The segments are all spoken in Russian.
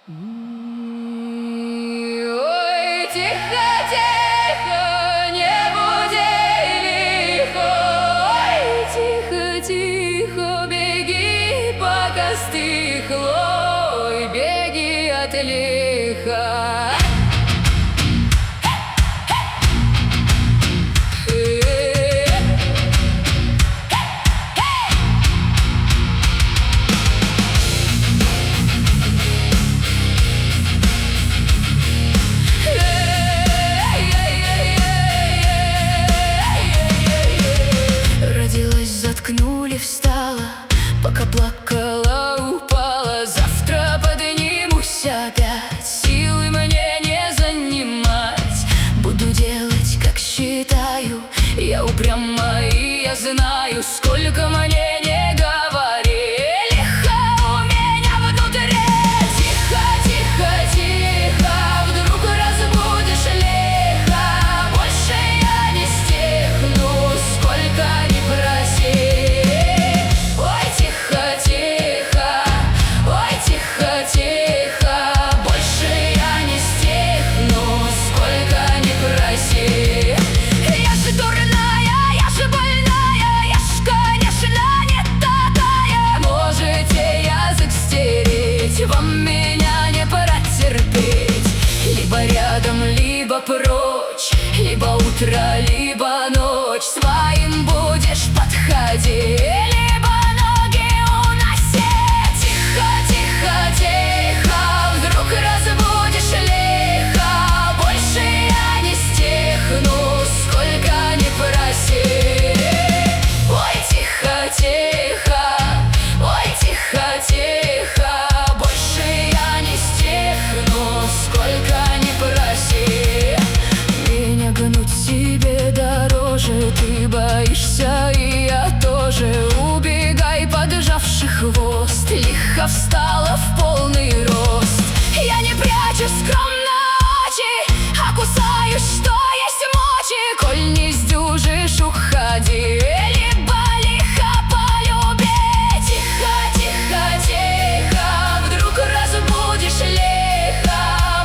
Ой, тихо, тихо, не буди лихо. Ой, тихо, тихо, беги, пока стихло. Ой, беги от лиха. Заткнули, встала, пока плакала, упала. Завтра поднимусь опять, силы мне не занимать. Буду делать, как считаю, я упряма и я знаю, сколько мне не говори. Лихо у меня внутри. Тихо, тихо, тихо, вдруг разбудишь лихо. Больше я не стихну, сколько ни проси. Вам меня не потерпеть. Либо рядом, либо прочь, либо утро, либо ночь. Своим будешь подходить, либо ноги уносить. Тихо, тихо, тихо, вдруг разбудишь лихо. Больше я не стихну, сколько ни проси. Ой, тихо, тихо, ой, тихо, тихо. Сколько ни проси, меня гнуть себе дороже. Ты боишься, и я тоже. Убегай, поджавший хвост. Лихо встала в полный рост. Я не прячу скромно очи, а кусаюсь, что есть мочи. Коль не сдюжишь, уходи, либо лихо полюби. Тихо, тихо, тихо, вдруг разбудишь лихо.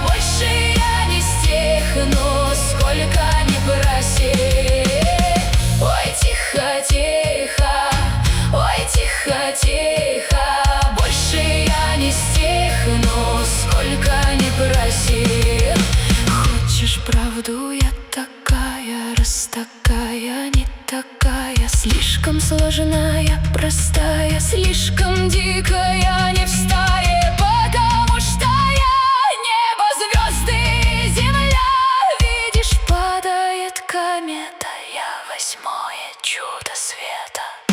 Но сколько ни проси. Ой, тихо, тихо, ой, тихо, тихо. Больше я не стихну, сколько ни проси. Хочешь правду, я такая, раз такая, не такая. Слишком сложная, простая, слишком дикая, не в стае. Потому что я небо, звезды, земля. Видишь, падает комета, я восьмое чудо света.